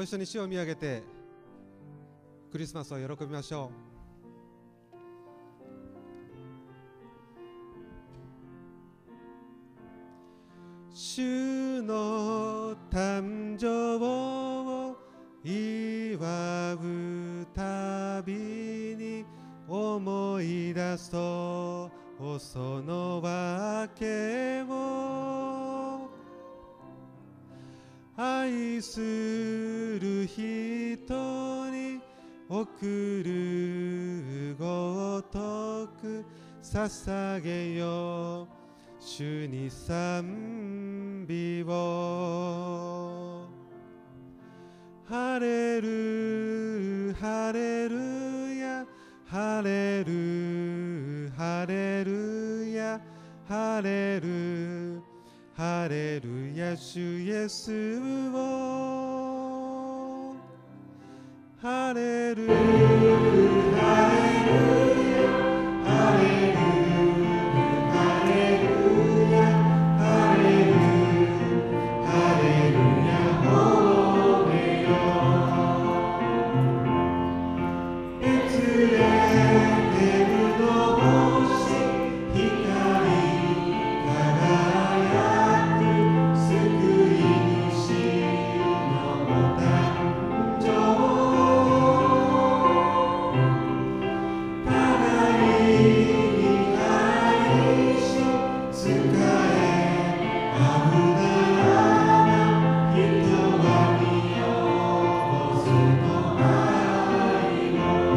ご一緒に主を見上げてクリスマスを喜びましょう。主の誕生を祝うたびに思い出すとその訳を、愛する人に贈るごとく捧げよう主に賛美を。ハレルハレルヤハレルハレルヤハレルハレルヤ主イエスを。ハレルハレルヤハレルハレルヤハレルハレルヤ褒めよう。ベツレヘムの星光輝く救い主の誕生、互いに愛し仕え合うならば人は見ようその愛を。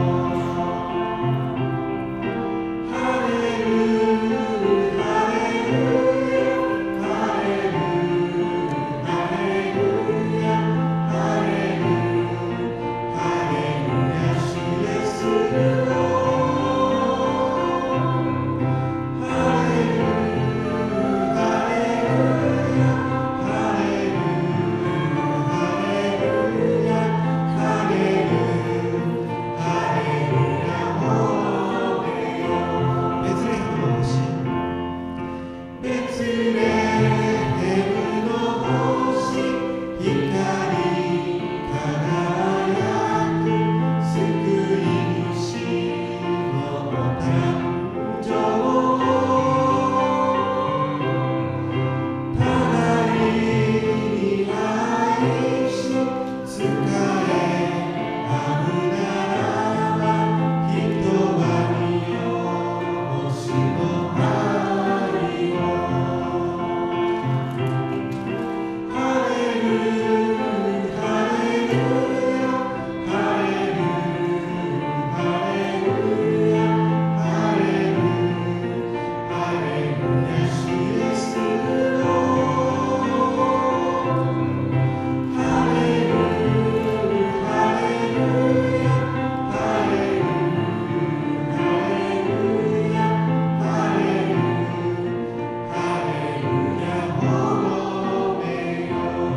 ハレルハレルヤハレルハレルヤハレルハレルヤ主イエスを。ハレルハレルヤハレルハレルヤハレルハレルヤ褒めよう。ベツレヘムの星ベツレヘムの星光輝く救い主の誕生、互いに愛し仕え合うならば人は見よう主の愛を。ハレルハレルヤハレルハレルヤハレルハレルヤ主イエスを。ハレルハレルヤハレルハレルヤハレルハレルヤ褒めよ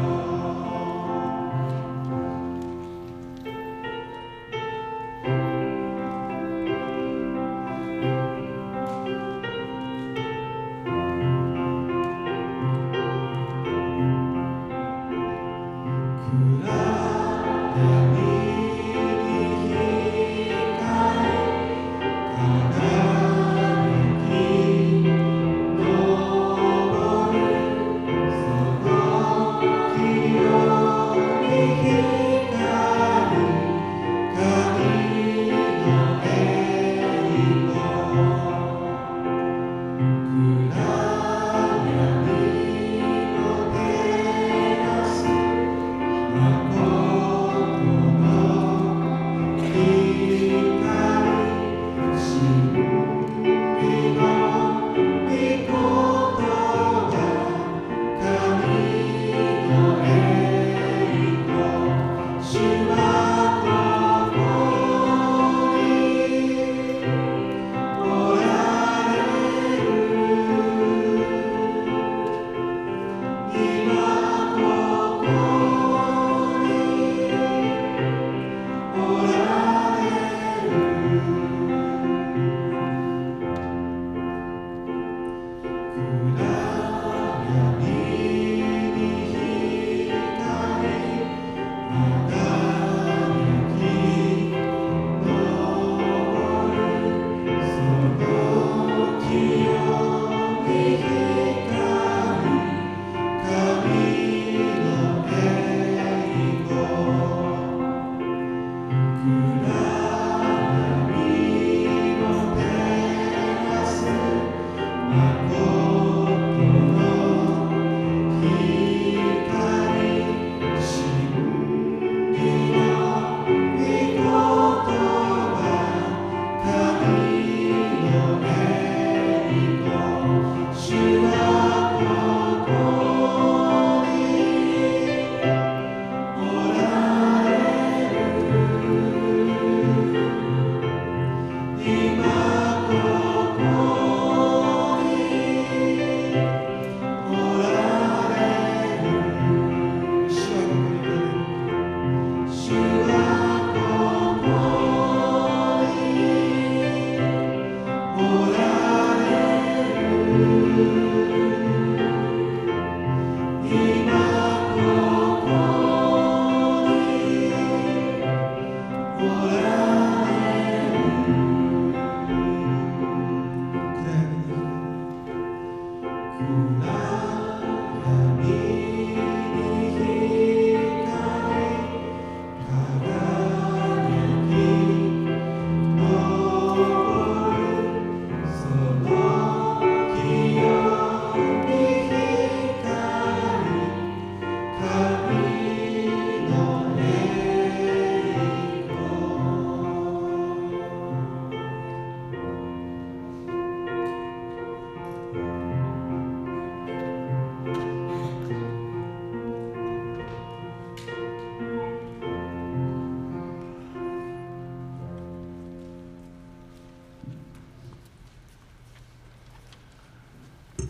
暗闇に光輝き昇るその清き光神の栄光。暗闇を照らす誠の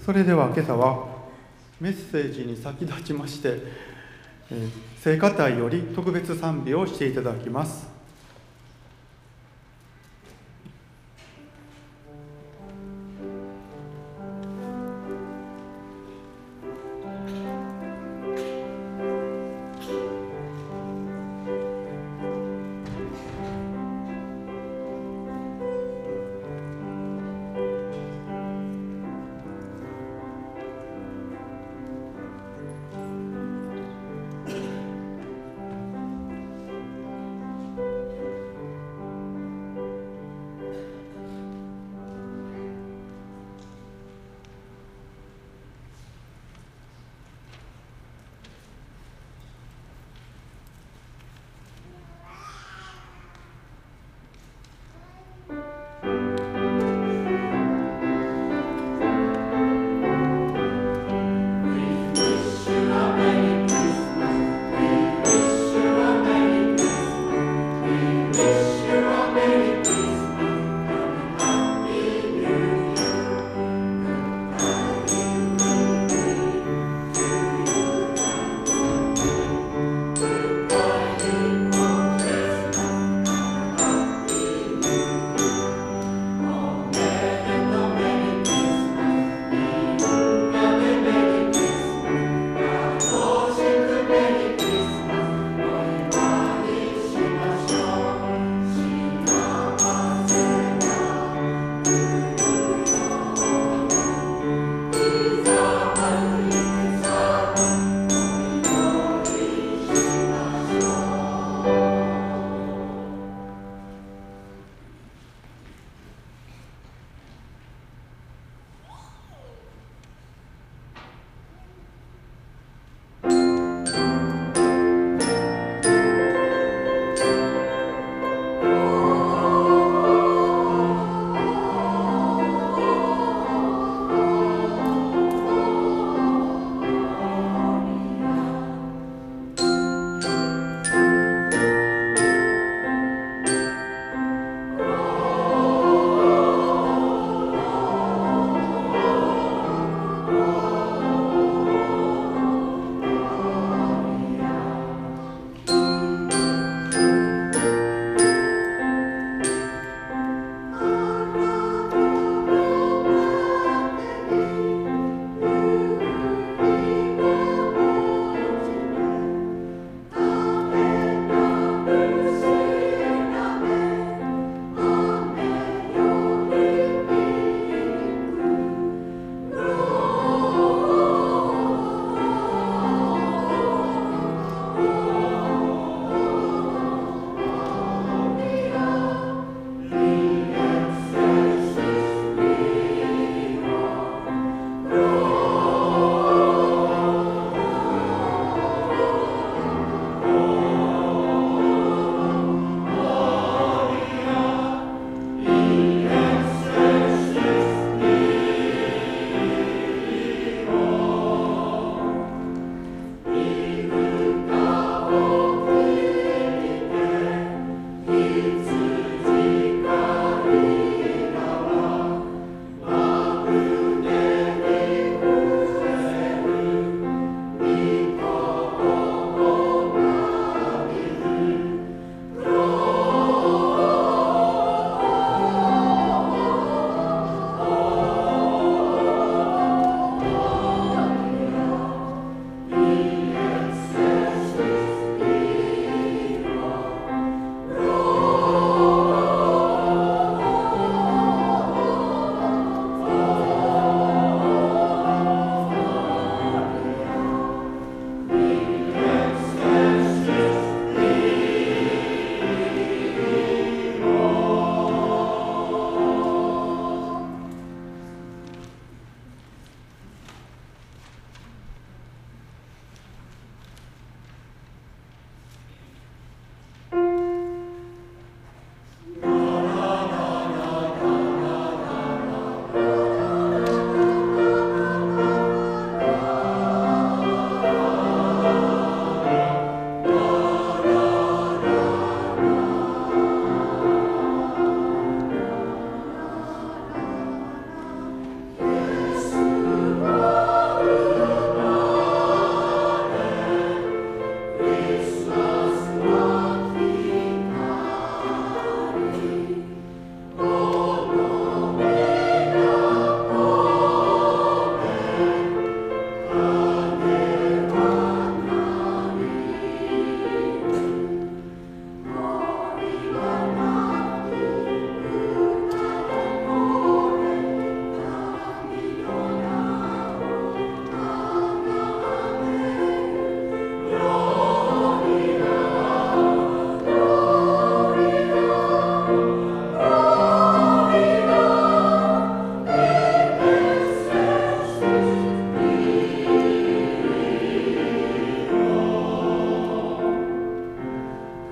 それでは今朝はメッセージに先立ちまして、聖歌隊より特別賛美をしていただきます。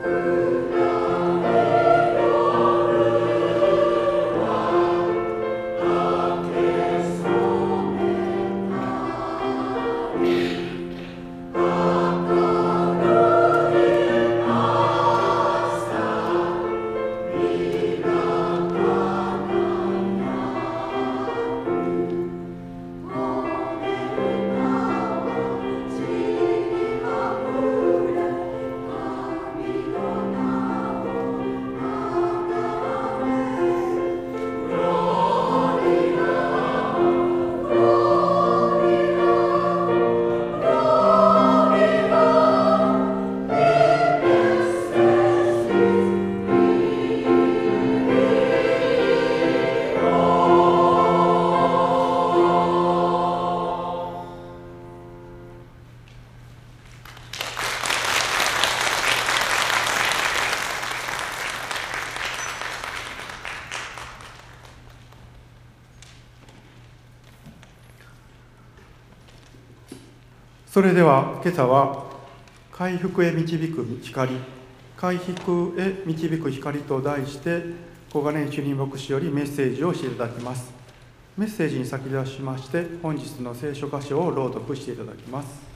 それでは今朝は回復へ導く光、回復へ導く光と題して小金井主任牧師よりメッセージをしていただきます。メッセージに先立ちまして本日の聖書箇所を朗読していただきます。